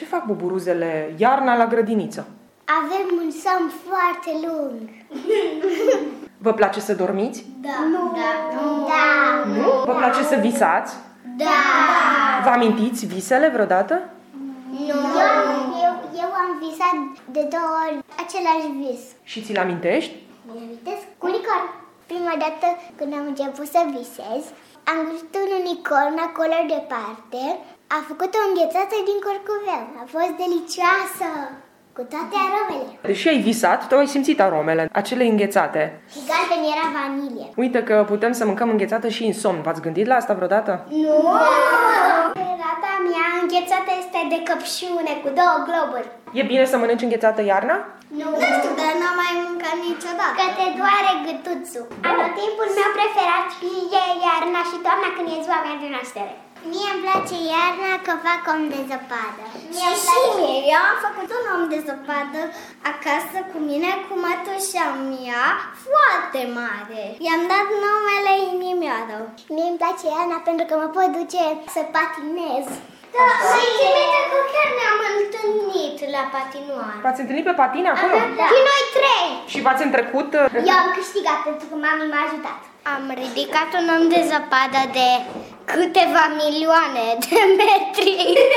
Ce fac buburuzele iarna la grădiniță? Avem un somn foarte lung. Vă place să dormiți? Da. Da. Nu? Vă place să visați? Da. Vă amintiți visele vreodată? Nu. Eu am visat de 2 ori același vis. Și ți-l amintești? Mi-amintesc cu unicorn. Prima dată când am început să visez, am văzut un unicorn acolo departe. A făcut o înghețată din curcubeu. A fost delicioasă, cu toate aromele. Deși ai visat, tu ai simțit aromele, acele înghețate. Și galben era vanilie. Uite că putem să mâncăm înghețată și în somn. V-ați gândit la asta vreodată? Nu! Rata mea înghețată este de căpșune cu 2 globuri. E bine să mănânci înghețată iarna? Nu știu, dar n-am mai mâncat niciodată. Că te doare gâtuțul. Anotimpul meu preferat e iarna și toamna când e ziua mea de naștere. Mie îmi place iarna că fac om de zăpadă. Și mie, eu am făcut un om de zăpadă acasă cu mine, cu mătușa mea, foarte mare. I-am dat numele Inimioară. Mie îmi place iarna pentru că mă pot duce să patinez. Da, și minte că chiar ne-am întâlnit la patinoară. V-ați întâlnit pe patine acolo? Da. Și noi 3. Și v-ați întrecut? Eu am câștigat pentru că mami m-a ajutat. Am ridicat un om de zăpadă de câteva milioane de metri.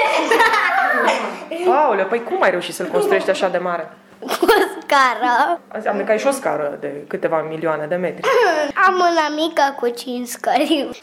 Aoleu, păi cum ai reușit să-l construiești așa de mare? Cu o scară. Înseamnă că ai și o scară de câteva milioane de metri. Am una mică cu 5 scări.